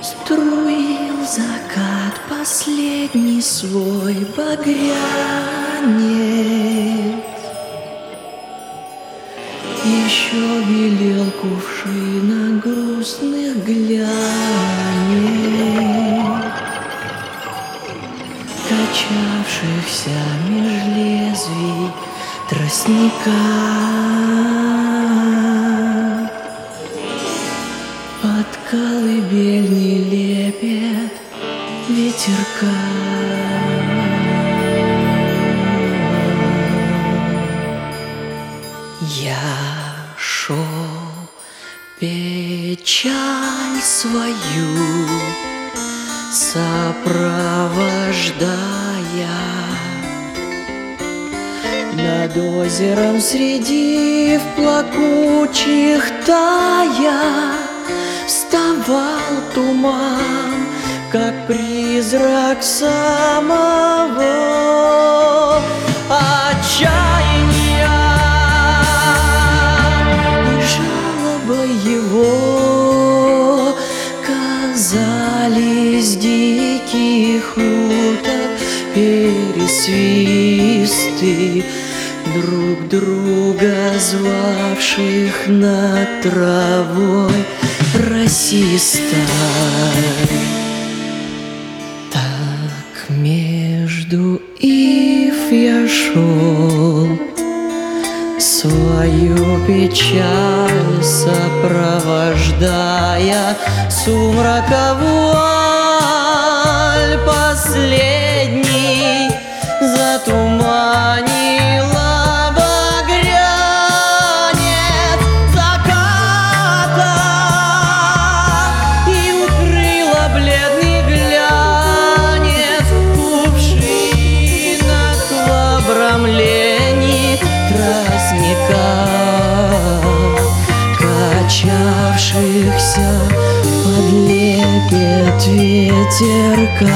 Струил закат последний свой багрянец, еще белел кувшина грустных глянец, качавшихся меж лезвий тростника. Под колыбельный лепет ветерка. Я шел печаль свою сопровождая, над озером среди плакучих тая. Вставал туман, как призрак самого отчаяния, и жалоба его казались диких уток пересвисты, друг друга звавших над травой расиста. Так между ив я шел, свою печаль сопровождая, сумрака вуаль последний затуманила тростника, качавшихся под лепет ветерка.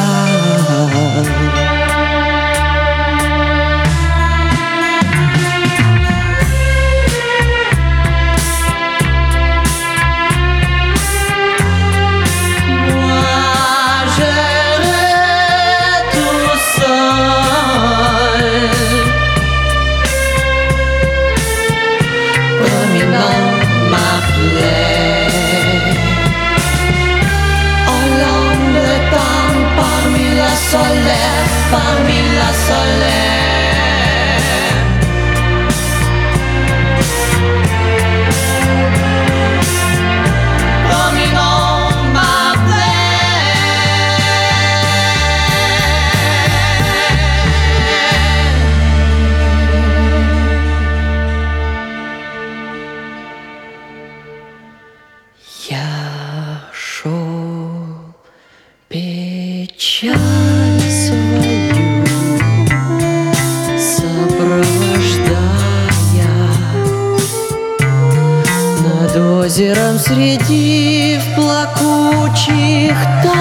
Parmi la solaire, promenant ma plaine. Я шел печаль свою сопровождая, над озером среди плакучих